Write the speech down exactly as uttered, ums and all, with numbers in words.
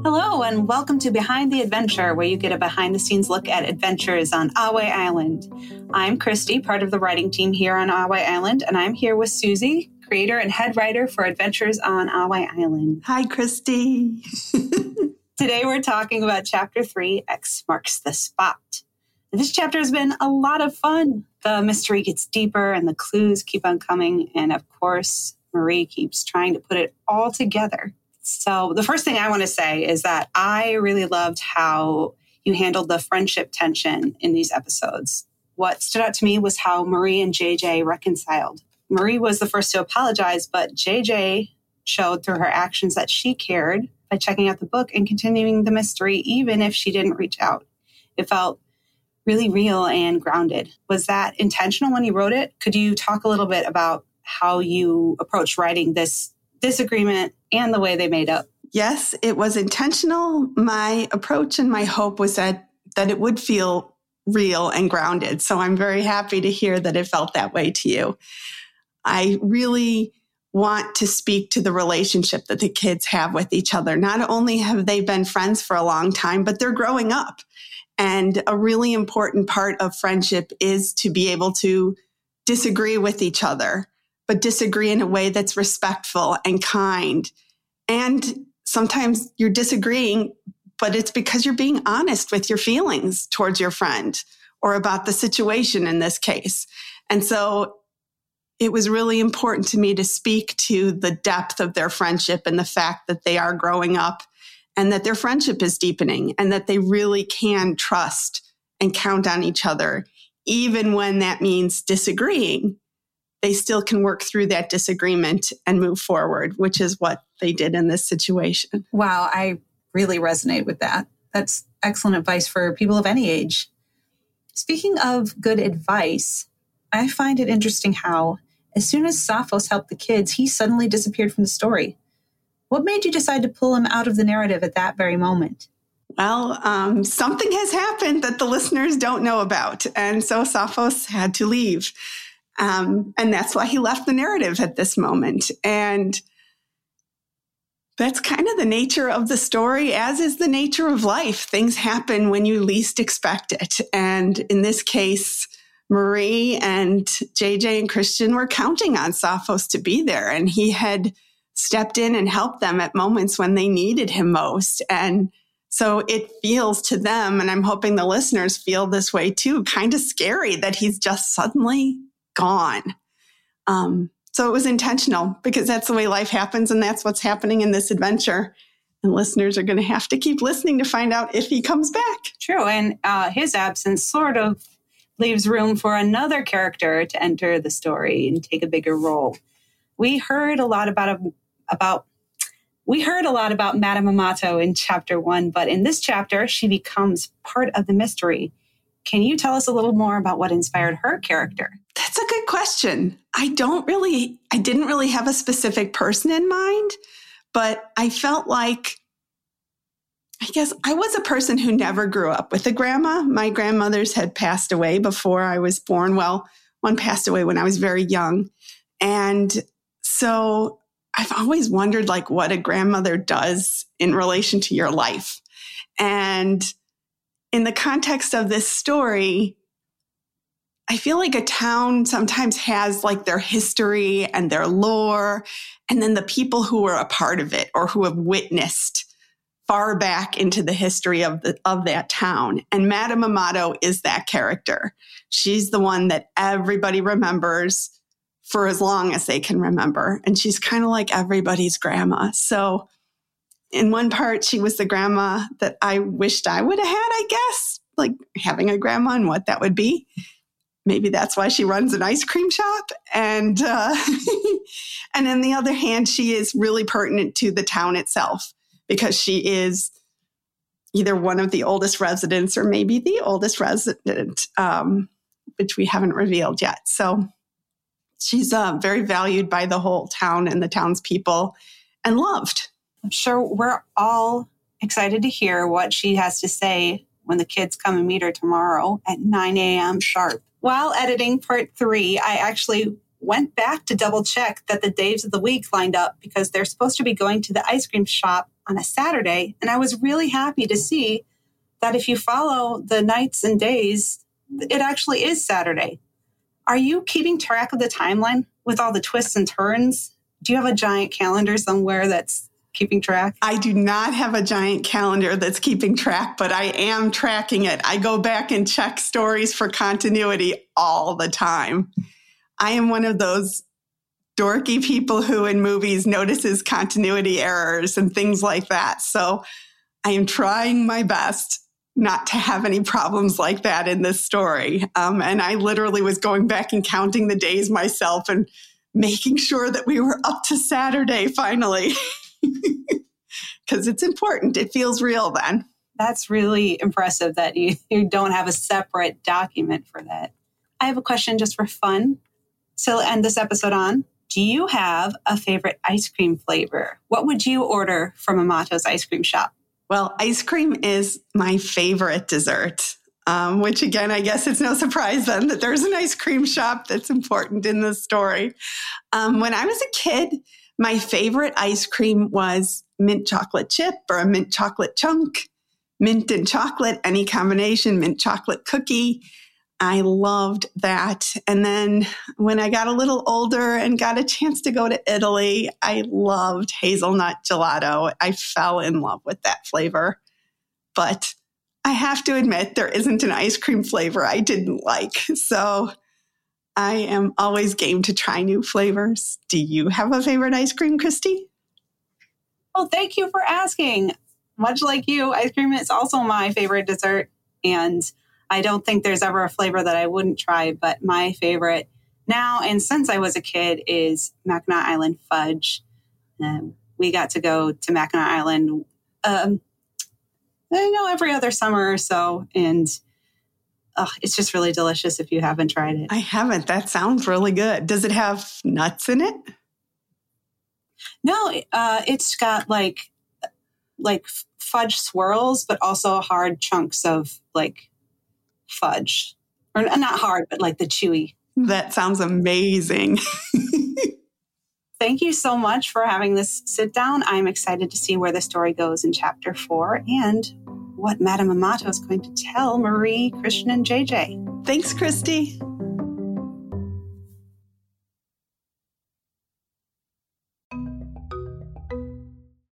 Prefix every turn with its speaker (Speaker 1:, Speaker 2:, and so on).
Speaker 1: Hello, and welcome to Behind the Adventure, where you get a behind-the-scenes look at adventures on Ahway Island. I'm Christy, part of the writing team here on Ahway Island, and I'm here with Susie, creator and head writer for Adventures on Ahway Island.
Speaker 2: Hi, Christy.
Speaker 1: Today we're talking about Chapter three, X Marks the Spot. This chapter has been a lot of fun. The mystery gets deeper and the clues keep on coming, and of course, Marie keeps trying to put it all together. So the first thing I want to say is that I really loved how you handled the friendship tension in these episodes. What stood out to me was how Marie and J J reconciled. Marie was the first to apologize, but J J showed through her actions that she cared by checking out the book and continuing the mystery, even if she didn't reach out. It felt really real and grounded. Was that intentional when you wrote it? Could you talk a little bit about how you approached writing this disagreement and the way they made up?
Speaker 2: Yes, it was intentional. My approach and my hope was that that it would feel real and grounded. So I'm very happy to hear that it felt that way to you. I really want to speak to the relationship that the kids have with each other. Not only have they been friends for a long time, but they're growing up. And a really important part of friendship is to be able to disagree with each other, but disagree in a way that's respectful and kind. And sometimes you're disagreeing, but it's because you're being honest with your feelings towards your friend or about the situation in this case. And so it was really important to me to speak to the depth of their friendship and the fact that they are growing up and that their friendship is deepening and that they really can trust and count on each other, even when that means disagreeing. They still can work through that disagreement and move forward, which is what they did in this situation.
Speaker 1: Wow, I really resonate with that. That's excellent advice for people of any age. Speaking of good advice, I find it interesting how, as soon as Saphos helped the kids, he suddenly disappeared from the story. What made you decide to pull him out of the narrative at that very moment?
Speaker 2: Well, um, something has happened that the listeners don't know about, and so Saphos had to leave. Um, and that's why he left the narrative at this moment. And that's kind of the nature of the story, as is the nature of life. Things happen when you least expect it. And in this case, Marie and J J and Christian were counting on Saphos to be there. And he had stepped in and helped them at moments when they needed him most. And so it feels to them, and I'm hoping the listeners feel this way too, kind of scary that he's just suddenly gone. Um, so it was intentional because that's the way life happens, and that's what's happening in this adventure. And listeners are going to have to keep listening to find out if he comes back.
Speaker 1: True, and uh, his absence sort of leaves room for another character to enter the story and take a bigger role. We heard a lot about about we heard a lot about Madame Amato in chapter one, but in this chapter, she becomes part of the mystery. Can you tell us a little more about what inspired her character?
Speaker 2: That's a good question. I don't really, I didn't really have a specific person in mind, but I felt like, I guess I was a person who never grew up with a grandma. My grandmothers had passed away before I was born. Well, one passed away when I was very young. And so I've always wondered like what a grandmother does in relation to your life. And in the context of this story, I feel like a town sometimes has like their history and their lore, and then the people who are a part of it or who have witnessed far back into the history of the of that town. And Madame Amato is that character. She's the one that everybody remembers for as long as they can remember. And she's kind of like everybody's grandma. So in one part, she was the grandma that I wished I would have had, I guess, like having a grandma and what that would be. Maybe that's why she runs an ice cream shop. And uh, and on the other hand, she is really pertinent to the town itself because she is either one of the oldest residents or maybe the oldest resident, um, which we haven't revealed yet. So she's uh, very valued by the whole town and the townspeople and loved.
Speaker 1: I'm sure we're all excited to hear what she has to say when the kids come and meet her tomorrow at nine a.m. sharp. While editing part three, I actually went back to double check that the days of the week lined up because they're supposed to be going to the ice cream shop on a Saturday. And I was really happy to see that if you follow the nights and days, it actually is Saturday. Are you keeping track of the timeline with all the twists and turns? Do you have a giant calendar somewhere that's keeping track?
Speaker 2: I do not have a giant calendar that's keeping track, but I am tracking it. I go back and check stories for continuity all the time. I am one of those dorky people who in movies notices continuity errors and things like that. So I am trying my best not to have any problems like that in this story. Um, and I literally was going back and counting the days myself and making sure that we were up to Saturday finally. Because it's important. It feels real then.
Speaker 1: That's really impressive that you, you don't have a separate document for that. I have a question just for fun to end this episode on. Do you have a favorite ice cream flavor? What would you order from Amato's ice cream shop?
Speaker 2: Well, ice cream is my favorite dessert, um, which again, I guess it's no surprise then that there's an ice cream shop that's important in this story. Um, when I was a kid, my favorite ice cream was mint chocolate chip or a mint chocolate chunk, mint and chocolate, any combination, mint chocolate cookie. I loved that. And then when I got a little older and got a chance to go to Italy, I loved hazelnut gelato. I fell in love with that flavor. But I have to admit, there isn't an ice cream flavor I didn't like. So I am always game to try new flavors. Do you have a favorite ice cream, Christy?
Speaker 1: Well, thank you for asking. Much like you, ice cream is also my favorite dessert. And I don't think there's ever a flavor that I wouldn't try, but my favorite now and since I was a kid is Mackinac Island fudge. Um, we got to go to Mackinac Island, um, I know, every other summer or so, and oh, it's just really delicious if you haven't tried it.
Speaker 2: I haven't. That sounds really good. Does it have nuts in it?
Speaker 1: No, uh, it's got like like fudge swirls, but also hard chunks of like fudge, or not hard, but like the chewy.
Speaker 2: That sounds amazing.
Speaker 1: Thank you so much for having this sit down. I'm excited to see where the story goes in chapter four and what Madame Amato is going to tell Marie, Christian, and J J.
Speaker 2: Thanks, Christy.